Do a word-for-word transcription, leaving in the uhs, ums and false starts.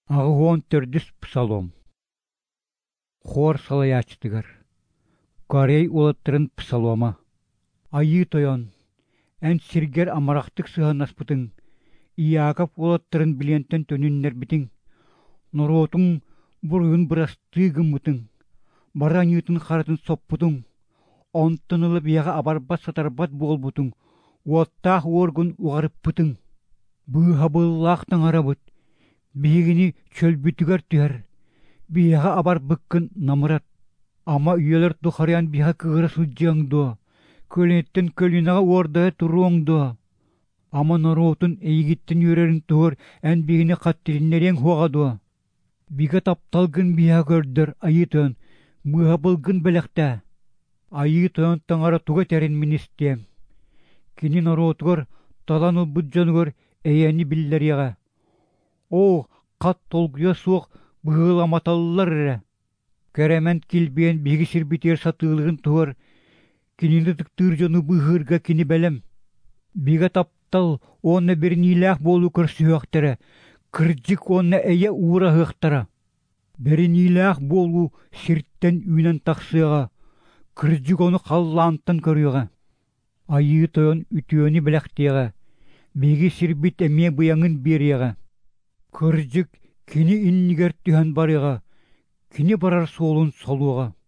Ағуон төрдіс псалом. Хор салаячтыгар. Корей улаттырын псалома. Айы тойон. Ән сиргер амарақтық сығанаспытың. Иякап улаттырын билентен төніннер бітің. Норотың бұрын бұрастығын мұтың. Баранютын қарытын соппутың. Онтынылып яға абарбат сатарбат бол бұтың. Уаттақ оргын уғарып бұтың. Бұға бұллақтың арабыт. Бигини чөлбүтүгөр түһөр. Биха абар быккын намырат. Ама үйелер тухарян биха кыгыра суджаңдо. Көлеттен көлінага ордая туруңдо. Ама норотун эйгиттен юрерин тугор ән бигини каттилиннерен хуагадо. Бига тапталгын биха көрдөр айытын. Мыха былгын белекте. Айытын таңара туга терин министем. Кини норотугор таланыл буджанугор эйени биллерияга. О, қат толгуя суық бұғыла маталылар әрі. Кәрәмән келбейін бегі сірбетер сатылығын туғыр. Кенені түктір жоны бұғырға кені бәлем. Бега таптал оны бір ниләқ болу көрсі өқтірі. Кірджік оны әйе уыра өқтірі. Бір ниләқ болу сірттен үйнен тақсыға. Кірджік оны қаллантын көріға. Айы тойын үтіөні біләқтеға. Бегі сірбет әме бұяңын береға. Кыржык кини иннигер түһэн барыга, кини барар солун солуга.